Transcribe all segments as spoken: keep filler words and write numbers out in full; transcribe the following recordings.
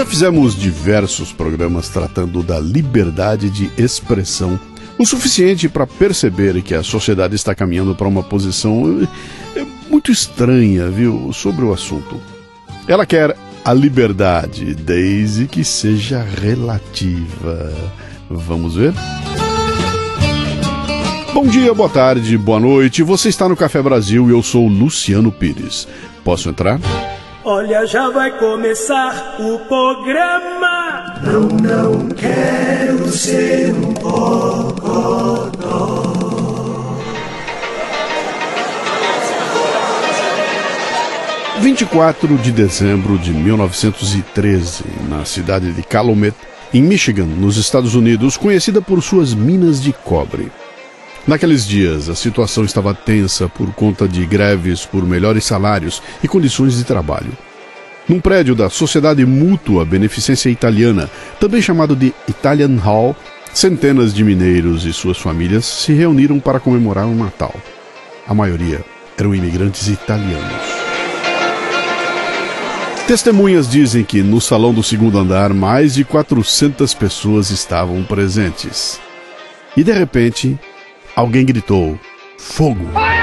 fizemos diversos programas tratando da liberdade de expressão, o suficiente para perceber que a sociedade está caminhando para uma posição muito estranha, viu, sobre o assunto. Ela quer a liberdade, desde que seja relativa. Vamos ver? Bom dia, boa tarde, boa noite. Você está no Café Brasil e eu sou Luciano Pires. Posso entrar? Olha, já vai começar o programa. Não, não quero ser um bocodó. vinte e quatro de dezembro de mil novecentos e treze, na cidade de Calumet, em Michigan, nos Estados Unidos, conhecida por suas minas de cobre. Naqueles dias, a situação estava tensa por conta de greves por melhores salários e condições de trabalho. Num prédio da Sociedade Mútua Beneficência Italiana, também chamado de Italian Hall, centenas de mineiros e suas famílias se reuniram para comemorar o Natal. A maioria eram imigrantes italianos. Testemunhas dizem que no salão do segundo andar mais de quatrocentas pessoas estavam presentes. E de repente, alguém gritou: "Fogo!"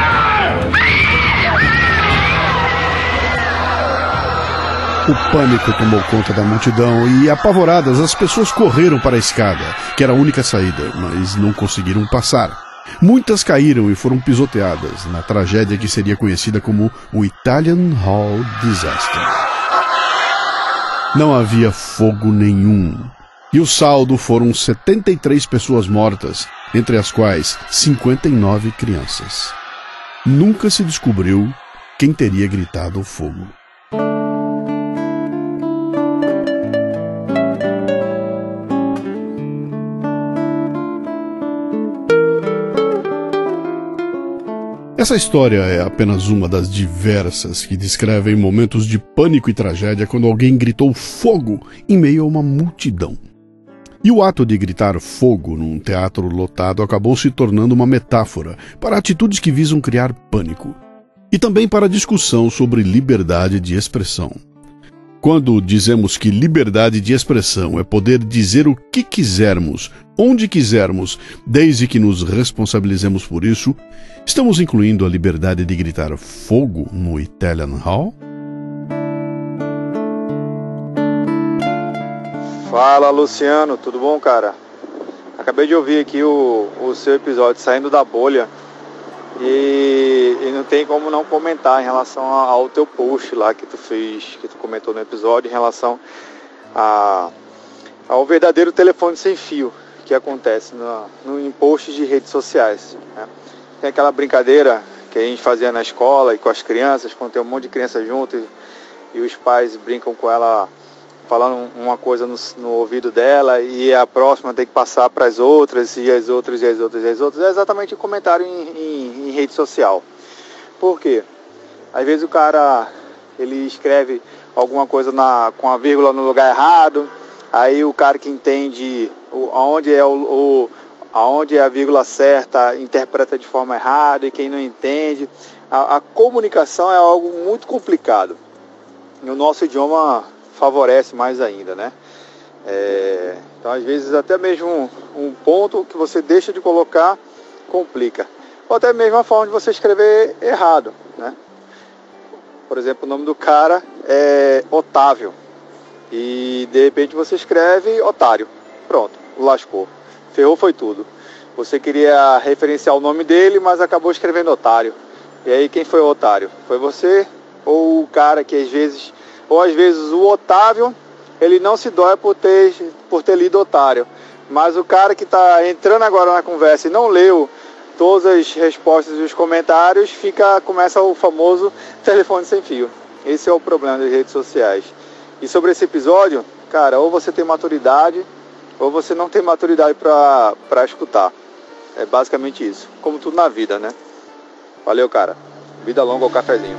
O pânico tomou conta da multidão e, apavoradas, as pessoas correram para a escada, que era a única saída, mas não conseguiram passar. Muitas caíram e foram pisoteadas na tragédia que seria conhecida como o Italian Hall Disaster. Não havia fogo nenhum. E o saldo foram setenta e três pessoas mortas, entre as quais cinquenta e nove crianças. Nunca se descobriu quem teria gritado fogo. Essa história é apenas uma das diversas que descrevem momentos de pânico e tragédia quando alguém gritou fogo em meio a uma multidão. E o ato de gritar fogo num teatro lotado acabou se tornando uma metáfora para atitudes que visam criar pânico. E também para a discussão sobre liberdade de expressão. Quando dizemos que liberdade de expressão é poder dizer o que quisermos, onde quisermos, desde que nos responsabilizemos por isso, estamos incluindo a liberdade de gritar fogo no Italian Hall? Fala, Luciano, tudo bom, cara? Acabei de ouvir aqui o, o seu episódio Saindo da Bolha e, e não tem como não comentar em relação ao teu post lá que tu fez, que tu comentou no episódio, em relação a, ao verdadeiro telefone sem fio que acontece no, no, em posts de redes sociais, né? Tem aquela brincadeira que a gente fazia na escola e com as crianças, quando tem um monte de criança junto e, e os pais brincam com ela falando uma coisa no, no ouvido dela e a próxima tem que passar para as outras e as outras e as outras e as outras. É exatamente o comentário em, em, em rede social. Por quê? Às vezes o cara ele escreve alguma coisa na, com a vírgula no lugar errado, aí o cara que entende o, aonde, é o, o, aonde é a vírgula certa interpreta de forma errada, e quem não entende. A, a comunicação é algo muito complicado. E o nosso idioma favorece mais ainda, né? É, então, às vezes, até mesmo um, um ponto que você deixa de colocar complica. Ou até mesmo a forma de você escrever errado, né? Por exemplo, o nome do cara é Otávio. E, de repente, você escreve otário. Pronto, lascou. Ferrou foi tudo. Você queria referenciar o nome dele, mas acabou escrevendo otário. E aí, quem foi o otário? Foi você ou o cara que, às vezes... Ou às vezes o Otávio, ele não se dói por ter, por ter lido otário. Mas o cara que está entrando agora na conversa e não leu todas as respostas e os comentários, fica, começa o famoso telefone sem fio. Esse é o problema das redes sociais. E sobre esse episódio, cara, ou você tem maturidade, ou você não tem maturidade para escutar. É basicamente isso. Como tudo na vida, né? Valeu, cara. Vida longa ao cafezinho.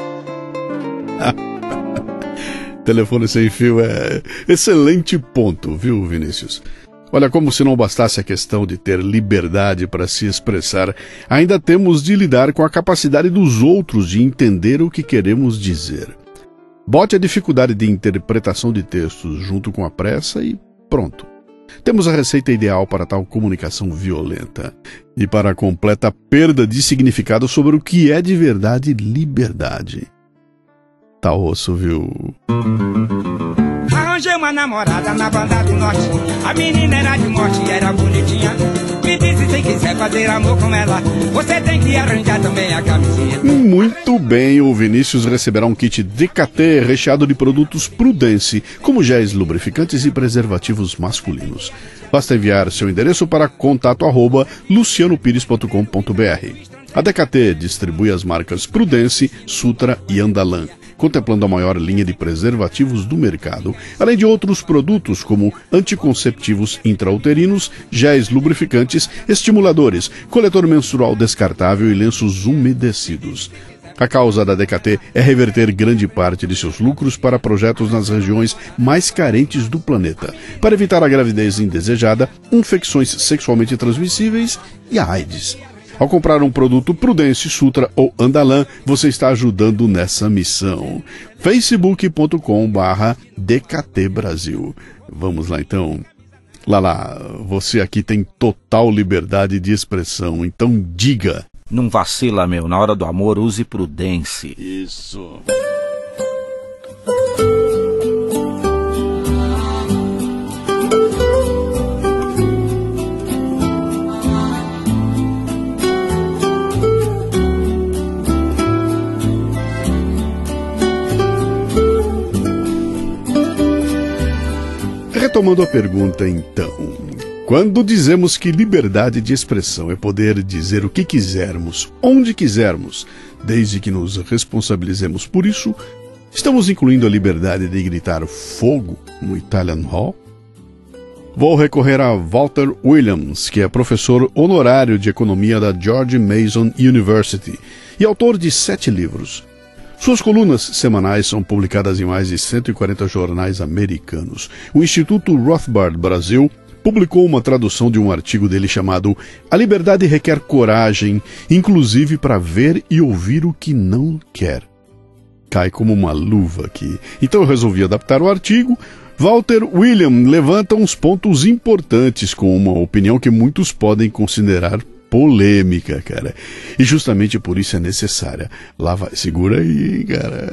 Telefone sem fio é excelente ponto, viu, Vinícius? Olha, como se não bastasse a questão de ter liberdade para se expressar, ainda temos de lidar com a capacidade dos outros de entender o que queremos dizer. Bote a dificuldade de interpretação de textos junto com a pressa e pronto. Temos a receita ideal para tal comunicação violenta e para a completa perda de significado sobre o que é de verdade liberdade. Tá osso, viu? Arranjei uma namorada na banda do norte. A menina era de morte, era bonitinha. Me disse se quiser fazer amor com ela, você tem que arranjar também a camisinha. Muito bem, o Vinícius receberá um kit D K T recheado de produtos Prudence, como géis lubrificantes e preservativos masculinos. Basta enviar seu endereço para contato arroba luciano pires ponto com ponto b r. A D K T distribui as marcas Prudence, Sutra e Andalan, contemplando a maior linha de preservativos do mercado, além de outros produtos como anticonceptivos intrauterinos, géis lubrificantes, estimuladores, coletor menstrual descartável e lenços umedecidos. A causa da D K T é reverter grande parte de seus lucros para projetos nas regiões mais carentes do planeta, para evitar a gravidez indesejada, infecções sexualmente transmissíveis e a AIDS. Ao comprar um produto Prudence, Sutra ou Andalan, você está ajudando nessa missão. facebook ponto com barra D K T Brasil. Vamos lá então. Lala, você aqui tem total liberdade de expressão, então diga. Não vacila, meu. Na hora do amor, use Prudence. Isso. Retomando a pergunta, então, quando dizemos que liberdade de expressão é poder dizer o que quisermos, onde quisermos, desde que nos responsabilizemos por isso, estamos incluindo a liberdade de gritar fogo no Italian Hall? Vou recorrer a Walter Williams, que é professor honorário de economia da George Mason University e autor de sete livros. Suas colunas semanais são publicadas em mais de cento e quarenta jornais americanos. O Instituto Rothbard Brasil publicou uma tradução de um artigo dele chamado A Liberdade Requer Coragem, inclusive para ver e ouvir o que não quer. Cai como uma luva aqui. Então eu resolvi adaptar o artigo. Walter William levanta uns pontos importantes com uma opinião que muitos podem considerar polêmica, cara. E justamente por isso é necessária. Lá vai, segura aí, cara.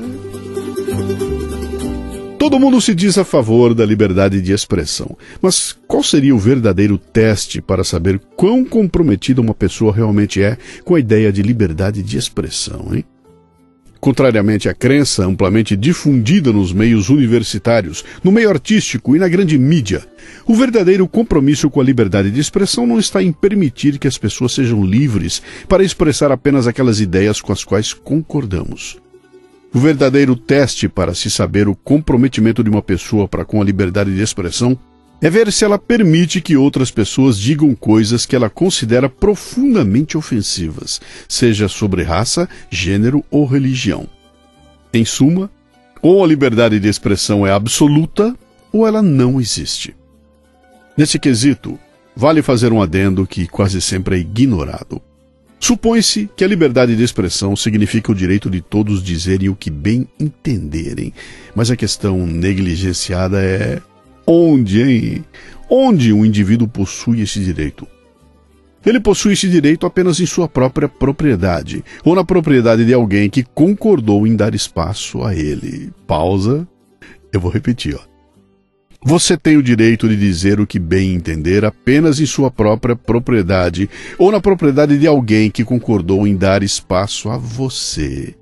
Todo mundo se diz a favor da liberdade de expressão, mas qual seria o verdadeiro teste para saber quão comprometida uma pessoa realmente é com a ideia de liberdade de expressão, hein? Contrariamente à crença amplamente difundida nos meios universitários, no meio artístico e na grande mídia, o verdadeiro compromisso com a liberdade de expressão não está em permitir que as pessoas sejam livres para expressar apenas aquelas ideias com as quais concordamos. O verdadeiro teste para se saber o comprometimento de uma pessoa para com a liberdade de expressão é ver se ela permite que outras pessoas digam coisas que ela considera profundamente ofensivas, seja sobre raça, gênero ou religião. Em suma, ou a liberdade de expressão é absoluta, ou ela não existe. Nesse quesito, vale fazer um adendo que quase sempre é ignorado. Supõe-se que a liberdade de expressão significa o direito de todos dizerem o que bem entenderem, mas a questão negligenciada é: onde, hein? Onde um indivíduo possui esse direito? Ele possui esse direito apenas em sua própria propriedade, ou na propriedade de alguém que concordou em dar espaço a ele. Pausa. Eu vou repetir, ó. Você tem o direito de dizer o que bem entender apenas em sua própria propriedade, ou na propriedade de alguém que concordou em dar espaço a você.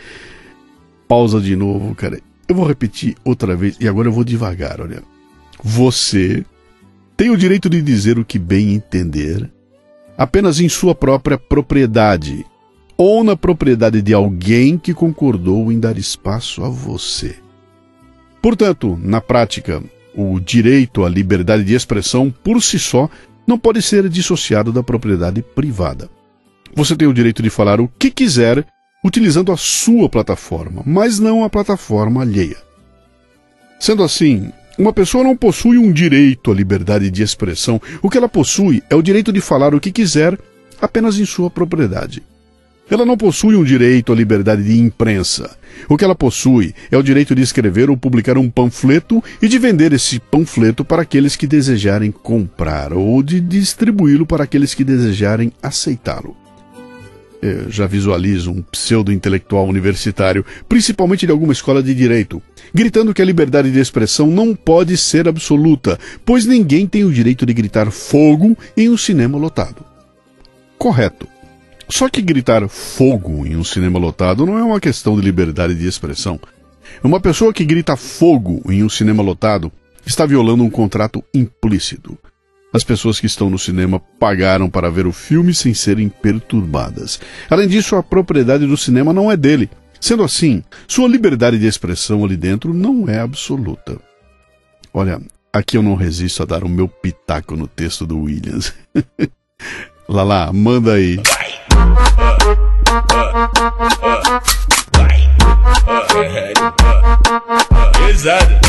Pausa de novo, cara. Eu vou repetir outra vez, e agora eu vou devagar, olha. Você tem o direito de dizer o que bem entender apenas em sua própria propriedade, ou na propriedade de alguém que concordou em dar espaço a você. Portanto, na prática, o direito à liberdade de expressão, por si só, não pode ser dissociado da propriedade privada. Você tem o direito de falar o que quiser utilizando a sua plataforma, mas não a plataforma alheia. Sendo assim, uma pessoa não possui um direito à liberdade de expressão. O que ela possui é o direito de falar o que quiser apenas em sua propriedade. Ela não possui um direito à liberdade de imprensa. O que ela possui é o direito de escrever ou publicar um panfleto e de vender esse panfleto para aqueles que desejarem comprar ou de distribuí-lo para aqueles que desejarem aceitá-lo. Eu já visualizo um pseudo-intelectual universitário, principalmente de alguma escola de direito, gritando que a liberdade de expressão não pode ser absoluta, pois ninguém tem o direito de gritar fogo em um cinema lotado. Correto. Só que gritar fogo em um cinema lotado não é uma questão de liberdade de expressão. Uma pessoa que grita fogo em um cinema lotado está violando um contrato implícito. As pessoas que estão no cinema pagaram para ver o filme sem serem perturbadas. Além disso, a propriedade do cinema não é dele. Sendo assim, sua liberdade de expressão ali dentro não é absoluta. Olha, aqui eu não resisto a dar o meu pitaco no texto do Williams. Lala, manda aí. Pesada.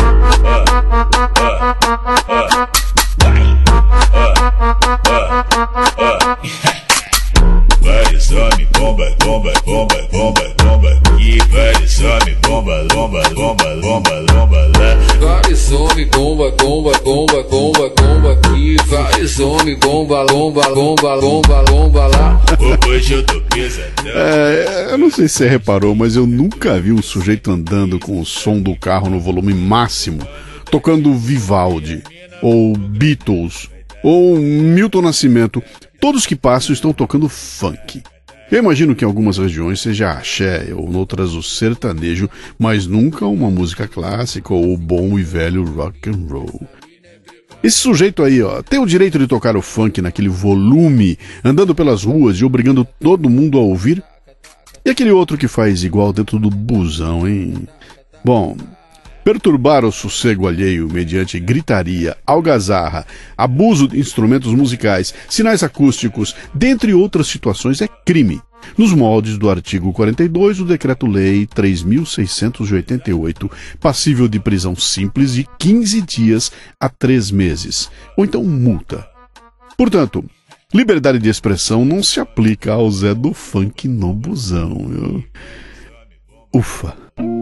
Vários homens, bomba, bomba, bomba, bomba, bomba. E vários homens, bomba, bomba, bomba, bomba, bomba lá. Vários homens, bomba, bomba, bomba, bomba, bomba aqui. Vários homens, bomba, bomba, bomba, bomba, bomba lá. Hoje eu tô pesadão. É, eu não sei se você reparou, mas eu nunca vi um sujeito andando com o som do carro no volume máximo, tocando Vivaldi, ou Beatles, ou Milton Nascimento. Todos que passam estão tocando funk. Eu imagino que em algumas regiões seja axé, ou noutras o sertanejo, mas nunca uma música clássica ou o bom e velho rock and roll. Esse sujeito aí, ó, tem o direito de tocar o funk naquele volume, andando pelas ruas e obrigando todo mundo a ouvir? E aquele outro que faz igual dentro do busão, hein? Bom, perturbar o sossego alheio mediante gritaria, algazarra, abuso de instrumentos musicais, sinais acústicos, dentre outras situações, é crime, nos moldes do artigo quarenta e dois do Decreto-Lei três mil seiscentos e oitenta e oito, passível de prisão simples de quinze dias a três meses, ou então multa. Portanto, liberdade de expressão não se aplica ao Zé do Funk no busão. Viu? Ufa!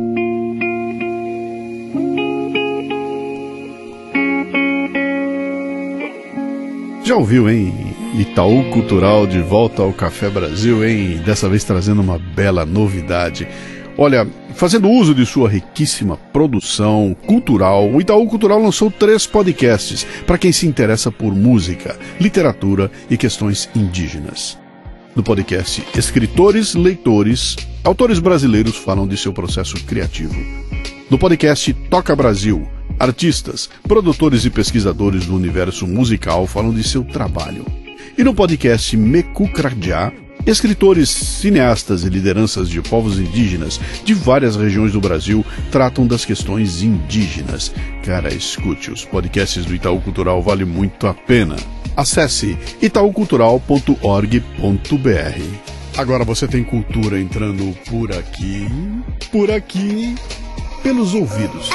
Já ouviu, hein? Itaú Cultural de volta ao Café Brasil, hein? Dessa vez trazendo uma bela novidade. Olha, fazendo uso de sua riquíssima produção cultural, o Itaú Cultural lançou três podcasts para quem se interessa por música, literatura e questões indígenas. No podcast Escritores, Leitores, autores brasileiros falam de seu processo criativo. No podcast Toca Brasil, artistas, produtores e pesquisadores do universo musical falam de seu trabalho. E no podcast Mekukrajá, escritores, cineastas e lideranças de povos indígenas de várias regiões do Brasil tratam das questões indígenas. Cara, escute, os podcasts do Itaú Cultural vale muito a pena. Acesse itaú cultural ponto org ponto br. Agora você tem cultura entrando por aqui, por aqui, pelos ouvidos.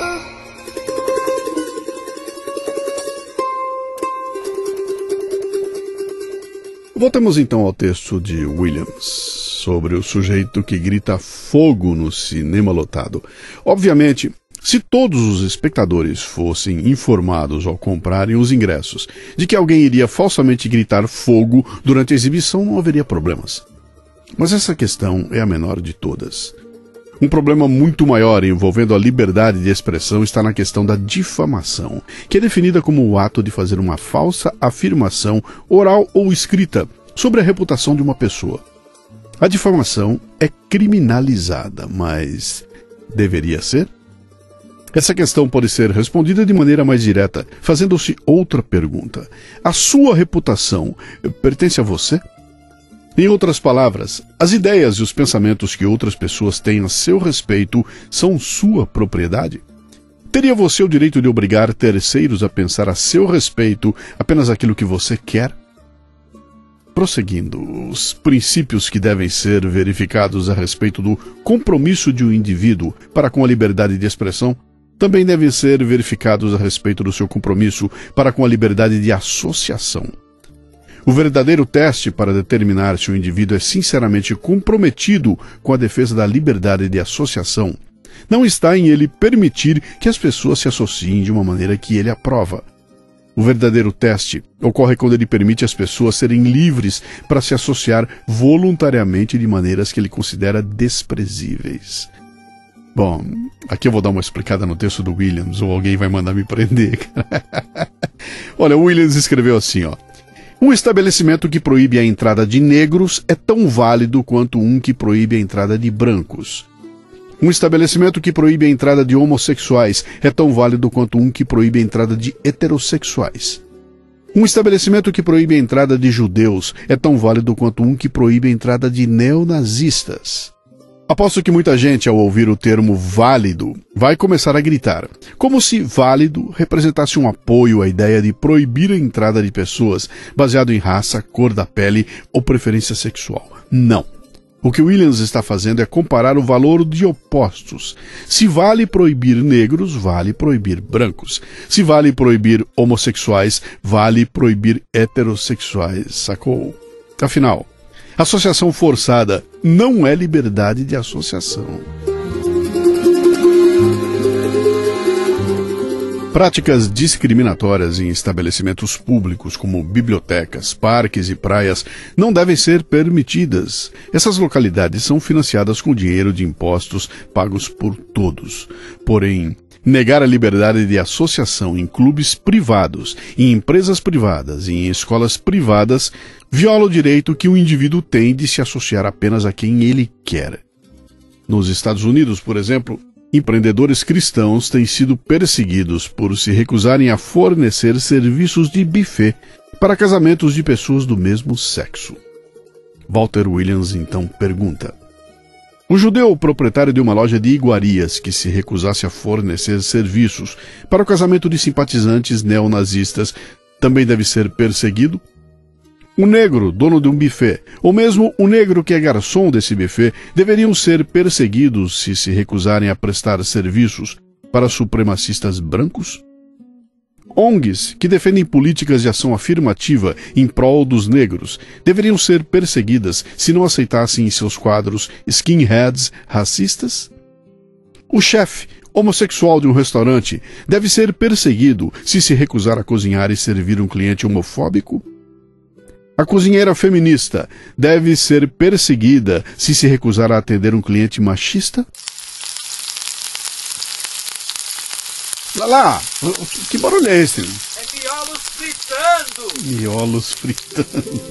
Voltamos então ao texto de Williams, sobre o sujeito que grita fogo no cinema lotado. Obviamente, se todos os espectadores fossem informados ao comprarem os ingressos de que alguém iria falsamente gritar fogo durante a exibição, não haveria problemas. Mas essa questão é a menor de todas. Um problema muito maior envolvendo a liberdade de expressão está na questão da difamação, que é definida como o ato de fazer uma falsa afirmação, oral ou escrita, sobre a reputação de uma pessoa. A difamação é criminalizada, mas deveria ser? Essa questão pode ser respondida de maneira mais direta, fazendo-se outra pergunta. A sua reputação pertence a você? Em outras palavras, as ideias e os pensamentos que outras pessoas têm a seu respeito são sua propriedade? Teria você o direito de obrigar terceiros a pensar a seu respeito apenas aquilo que você quer? Prosseguindo, os princípios que devem ser verificados a respeito do compromisso de um indivíduo para com a liberdade de expressão também devem ser verificados a respeito do seu compromisso para com a liberdade de associação. O verdadeiro teste para determinar se o indivíduo é sinceramente comprometido com a defesa da liberdade de associação não está em ele permitir que as pessoas se associem de uma maneira que ele aprova. O verdadeiro teste ocorre quando ele permite às pessoas serem livres para se associar voluntariamente de maneiras que ele considera desprezíveis. Bom, aqui eu vou dar uma explicada no texto do Williams, ou alguém vai mandar me prender. Olha, o Williams escreveu assim, ó. Um estabelecimento que proíbe a entrada de negros é tão válido quanto um que proíbe a entrada de brancos. Um estabelecimento que proíbe a entrada de homossexuais é tão válido quanto um que proíbe a entrada de heterossexuais. Um estabelecimento que proíbe a entrada de judeus é tão válido quanto um que proíbe a entrada de neonazistas. Aposto que muita gente, ao ouvir o termo válido, vai começar a gritar, como se válido representasse um apoio à ideia de proibir a entrada de pessoas baseado em raça, cor da pele ou preferência sexual. Não. O que Williams está fazendo é comparar o valor de opostos. Se vale proibir negros, vale proibir brancos. Se vale proibir homossexuais, vale proibir heterossexuais, sacou? Afinal, associação forçada não é liberdade de associação. Práticas discriminatórias em estabelecimentos públicos como bibliotecas, parques e praias não devem ser permitidas. Essas localidades são financiadas com dinheiro de impostos pagos por todos. Porém, negar a liberdade de associação em clubes privados, em empresas privadas e em escolas privadas viola o direito que o indivíduo tem de se associar apenas a quem ele quer. Nos Estados Unidos, por exemplo, empreendedores cristãos têm sido perseguidos por se recusarem a fornecer serviços de buffet para casamentos de pessoas do mesmo sexo. Walter Williams então pergunta: um judeu proprietário de uma loja de iguarias que se recusasse a fornecer serviços para o casamento de simpatizantes neonazistas também deve ser perseguido? Um negro, dono de um buffet, ou mesmo um negro que é garçom desse buffet, deveriam ser perseguidos se se recusarem a prestar serviços para supremacistas brancos? O N Gs que defendem políticas de ação afirmativa em prol dos negros deveriam ser perseguidas se não aceitassem em seus quadros skinheads racistas? O chefe homossexual de um restaurante deve ser perseguido se se recusar a cozinhar e servir um cliente homofóbico? A cozinheira feminista deve ser perseguida se se recusar a atender um cliente machista? Lá lá, que barulho é esse? É miolos fritando! Miolos fritando.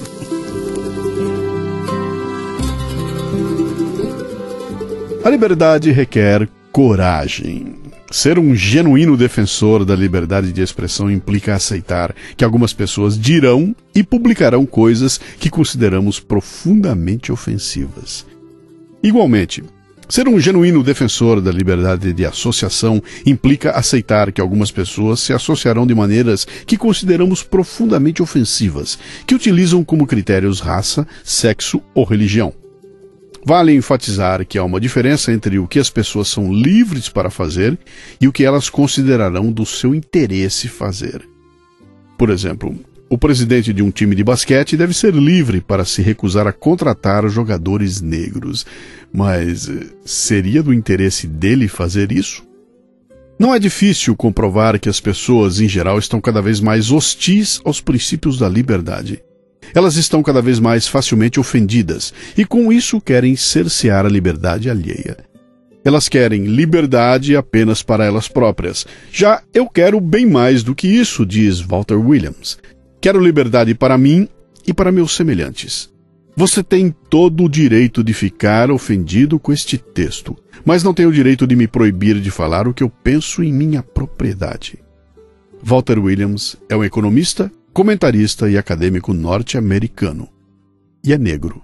A liberdade requer coragem. Ser um genuíno defensor da liberdade de expressão implica aceitar que algumas pessoas dirão e publicarão coisas que consideramos profundamente ofensivas. Igualmente, ser um genuíno defensor da liberdade de associação implica aceitar que algumas pessoas se associarão de maneiras que consideramos profundamente ofensivas, que utilizam como critérios raça, sexo ou religião. Vale enfatizar que há uma diferença entre o que as pessoas são livres para fazer e o que elas considerarão do seu interesse fazer. Por exemplo, o presidente de um time de basquete deve ser livre para se recusar a contratar jogadores negros, mas seria do interesse dele fazer isso? Não é difícil comprovar que as pessoas, em geral, estão cada vez mais hostis aos princípios da liberdade. Elas estão cada vez mais facilmente ofendidas e com isso querem cercear a liberdade alheia. Elas querem liberdade apenas para elas próprias. Já eu quero bem mais do que isso, diz Walter Williams. Quero liberdade para mim e para meus semelhantes. Você tem todo o direito de ficar ofendido com este texto, mas não tem o direito de me proibir de falar o que eu penso em minha propriedade. Walter Williams é um economista, comentarista e acadêmico norte-americano. E é negro.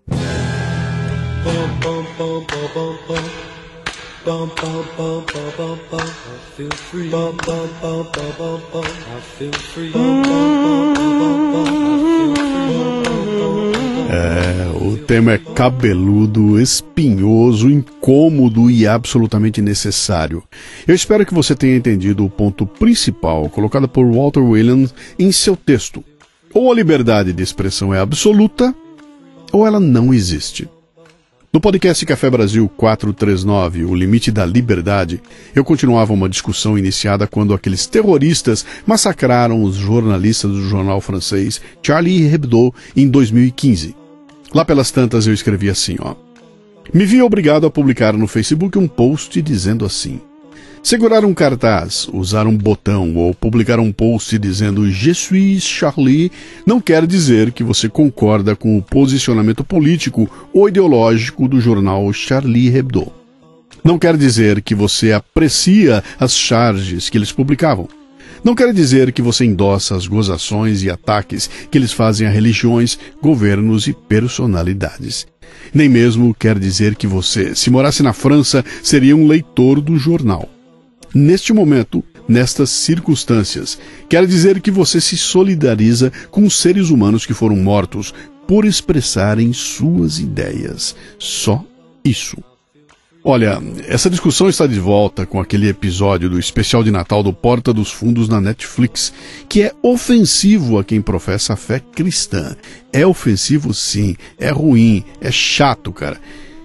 É, o tema é cabeludo, espinhoso, incômodo e absolutamente necessário. Eu espero que você tenha entendido o ponto principal colocado por Walter Williams em seu texto. Ou a liberdade de expressão é absoluta, ou ela não existe. No podcast Café Brasil quatrocentos e trinta e nove, O Limite da Liberdade, eu continuava uma discussão iniciada quando aqueles terroristas massacraram os jornalistas do jornal francês Charlie Hebdo em dois mil e quinze. Lá pelas tantas eu escrevi assim, ó. Me vi obrigado a publicar no Facebook um post dizendo assim: segurar um cartaz, usar um botão ou publicar um post dizendo Je suis Charlie não quer dizer que você concorda com o posicionamento político ou ideológico do jornal Charlie Hebdo. Não quer dizer que você aprecia as charges que eles publicavam. Não quer dizer que você endossa as gozações e ataques que eles fazem a religiões, governos e personalidades. Nem mesmo quer dizer que você, se morasse na França, seria um leitor do jornal. Neste momento, nestas circunstâncias, quer dizer que você se solidariza com os seres humanos que foram mortos por expressarem suas ideias. Só isso. Olha, essa discussão está de volta com aquele episódio do especial de Natal do Porta dos Fundos na Netflix, que é ofensivo a quem professa a fé cristã. É ofensivo sim, é ruim, é chato, cara.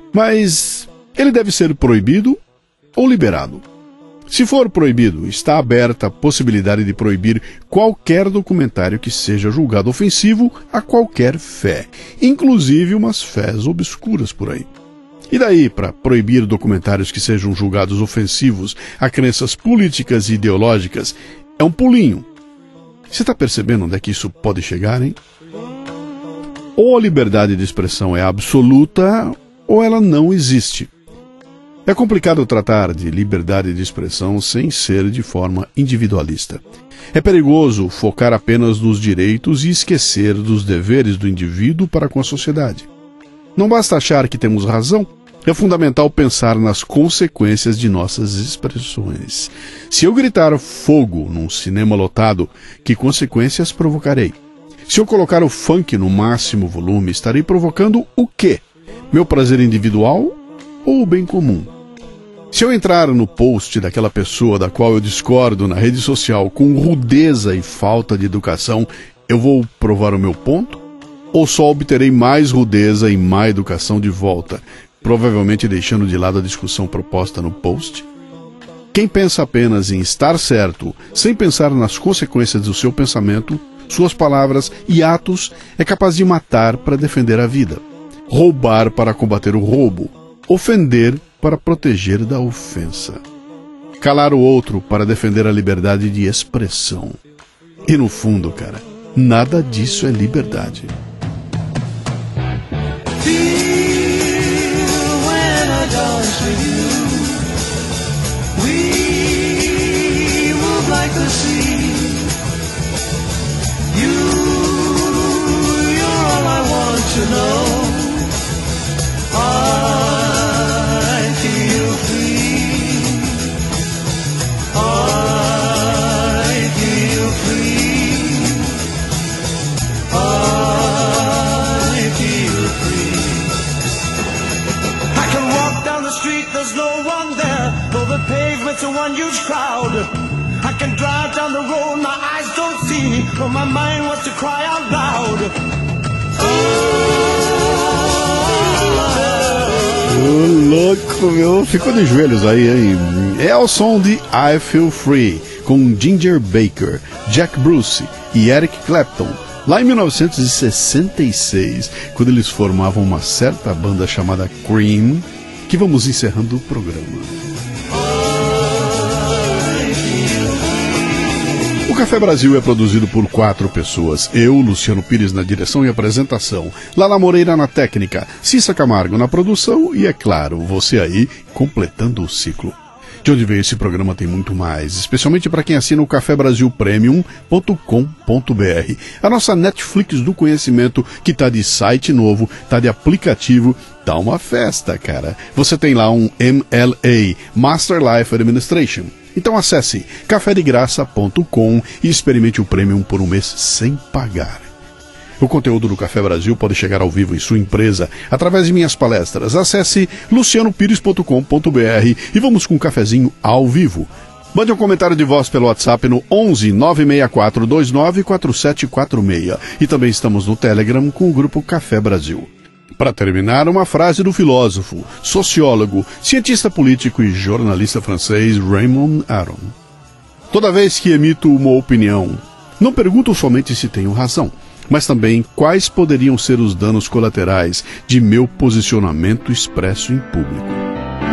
Mas ele deve ser proibido ou liberado? Se for proibido, está aberta a possibilidade de proibir qualquer documentário que seja julgado ofensivo a qualquer fé, inclusive umas fés obscuras por aí. E daí para proibir documentários que sejam julgados ofensivos a crenças políticas e ideológicas é um pulinho. Você está percebendo onde é que isso pode chegar, hein? Ou a liberdade de expressão é absoluta ou ela não existe. É complicado tratar de liberdade de expressão sem ser de forma individualista. É perigoso focar apenas nos direitos e esquecer dos deveres do indivíduo para com a sociedade. Não basta achar que temos razão, é fundamental pensar nas consequências de nossas expressões. Se eu gritar fogo num cinema lotado, que consequências provocarei? Se eu colocar o funk no máximo volume, estarei provocando o quê? Meu prazer individual ou o bem comum? Se eu entrar no post daquela pessoa da qual eu discordo na rede social com rudeza e falta de educação, eu vou provar o meu ponto? Ou só obterei mais rudeza e má educação de volta, provavelmente deixando de lado a discussão proposta no post? Quem pensa apenas em estar certo, sem pensar nas consequências do seu pensamento, suas palavras e atos, é capaz de matar para defender a vida, roubar para combater o roubo, ofender para proteger da ofensa, calar o outro para defender a liberdade de expressão. E no fundo, cara, nada disso é liberdade. It's a one huge crowd. I can drive down the road, my eyes don't see, but my mind wants to cry out loud. Ô, louco, meu. Ficou de joelhos aí, hein? É o som de I Feel Free, com Ginger Baker, Jack Bruce e Eric Clapton, lá em mil novecentos e sessenta e seis, quando eles formavam uma certa banda chamada Cream, que vamos encerrando o programa. O Café Brasil é produzido por quatro pessoas. Eu, Luciano Pires, na direção e apresentação. Lala Moreira na técnica. Cissa Camargo na produção. E, é claro, você aí, completando o ciclo. De onde veio esse programa tem muito mais. Especialmente para quem assina o café brasil premium ponto com ponto b r. A nossa Netflix do conhecimento, que tá de site novo, tá de aplicativo. Tá uma festa, cara. Você tem lá um M L A, Master Life Administration. Então acesse café de graça ponto com e experimente o Premium por um mês sem pagar. O conteúdo do Café Brasil pode chegar ao vivo em sua empresa através de minhas palestras. Acesse luciano pires ponto com ponto b r e vamos com um cafezinho ao vivo. Mande um comentário de voz pelo WhatsApp no onze nove seis quatro dois nove quatro sete quatro seis. E também estamos no Telegram com o grupo Café Brasil. Para terminar, uma frase do filósofo, sociólogo, cientista político e jornalista francês Raymond Aron. Toda vez que emito uma opinião, não pergunto somente se tenho razão, mas também quais poderiam ser os danos colaterais de meu posicionamento expresso em público.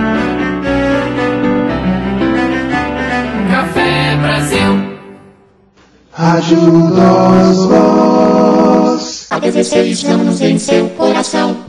Café Brasil. Ajuda-os, vós. A dezesseis anos em seu coração.